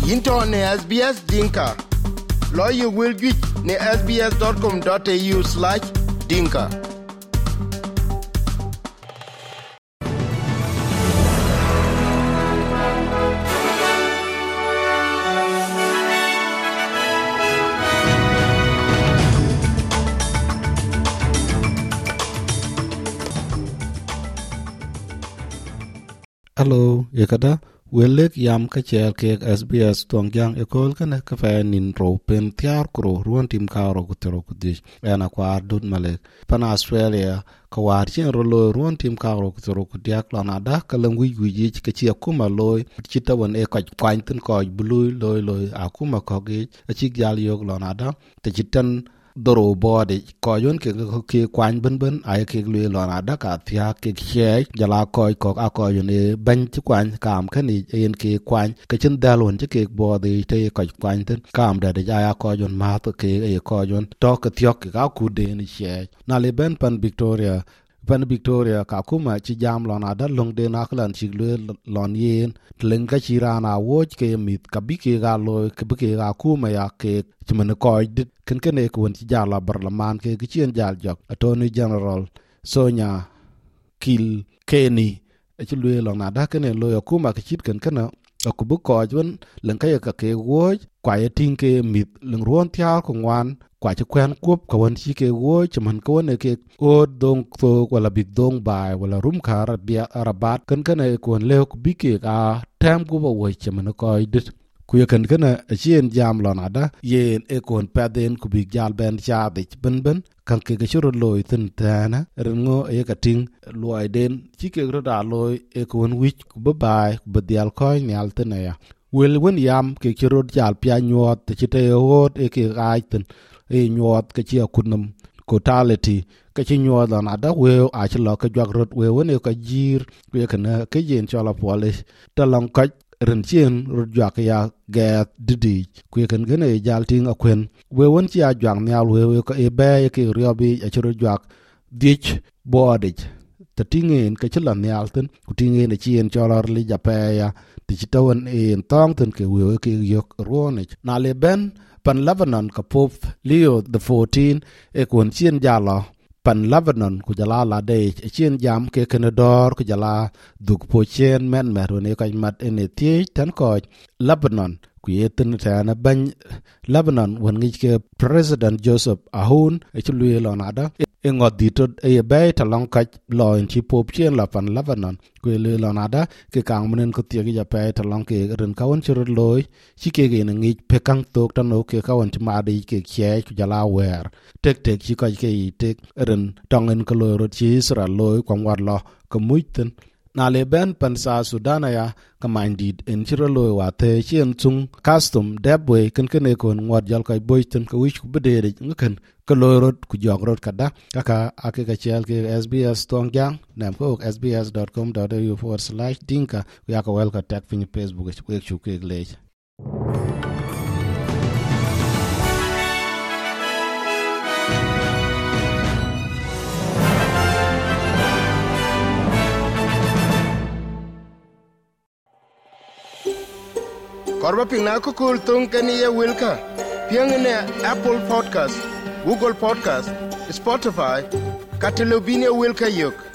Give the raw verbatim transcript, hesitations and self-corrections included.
Into ne S B S Dinka. Lawyer will get ne s b s dot com dot a u slash dinka. Hello, yekada welek yam ka cher ke S B S Tongyang ekol kana ka fa nin ro pen tiar kro ruan tim ka ro kutero kudish ana kwa dut malek pan Australia ka war chen ro lo ruan tim ka ro kutero kudiak lana da ka langui guji ka chi akuma loy chita won e ka kwan tin ko blue loy loy akuma ko ge chi gal yok lana da te chitan doro bode ko yon ke ke kwan ben ben ay ke le lona da ka thia ke che jala ko ko a ko yon e ban ti kwan kam khani en ke kwan ke chen dalon ti ke bode te ko kwan ten kam da da ya ko yon ma to ke e ko yon to ke thio ke ka ku de ni che na le ben pan Victoria pan Victoria ka kuma chi jam lona da long de na klan chi le lon yen tlen ka chi rana wo ke mit ka bi ke ga lo ke bi ke ga kuma ya ke chimene ko dit ken ken e kun ci jala barlaman ke gichen jal jok attorney general Sonia Kil Kenny e ci luy lo na da ken lo yakuma ke chit ken ken ko bu ko jun len ka ka ke wo kwa ye tin ke mit len ron tia ko wan kwa ci kwen kop ko won ci ke wo chiman ko ne ke o dong to wala big dong bai wala rum kar bia arabat ken ken e kun le ko bi ke ga tem ko wo chiman ko dit kuya kan kana achien jam lona da yen e kon paden ku big jal ben chaade ben ben kan ke ga churo loy tin tana rengo e ka ting loy den chike ro da loy e kon wich ku babai ku badial ko nyal tana ya wel wen yam ke churo jal pya nyot te chite hot e ke gaitin e nyot ke chi akunum totality ka chi nyot lona da we a chlo ka jog rot we wen e ka jir kuya kana ke yen chola polish talong ka ren chien rut jwak ya get didi kwe kan gane jal ting akwen we won chi a jwak nyal we we ka e be ke riobi a chiro jwak dich bodich ta tingen ka chila nyal ten ku tingen chien cholor li jape ya ti chitawan en tong ten ke we ke yok ronich na le ben pan Lebanon ka pop Leo the fourteenth e kon chien jalo pan Lebanon ku jala la de chien jam ke kenedor ku jala duk po chen men mer ne ka mat ene tie tan ko Lebanon ku yetin ta ban Lebanon won ngi ke President Joseph Aoun e chulu lo nada e ngodi to e be ta long ka lo en chi pop chen la pan Lebanon ku le lo nada ke kang munen ku tie gi ja pe ta long ke ren ka won churu loy chi ke ge ngi pe kang tok ta no ke ka won ti ma de ke che ku jala wer tek tek chi ka ke tek ren tongen ko lo ro chi sra loy kwam war lo ko muiten na le ben pan sa Sudan ya ka minded en chiro loy wa te chien chung custom debwe ken ken e kon ngwat jal kai boyten ko wich ku bedere ngken ko lo rot ku jog rot kada kaka ake ka chel ke S B S Tongyang nam ko s b s dot com dot a u forward slash dinka ya ka wel ka tag pin Facebook ku chu ke lej Korba pina ko kul tung kani ye wilka piang ne Apple Podcast, Google Podcast, Spotify, Catalobine wilka yok.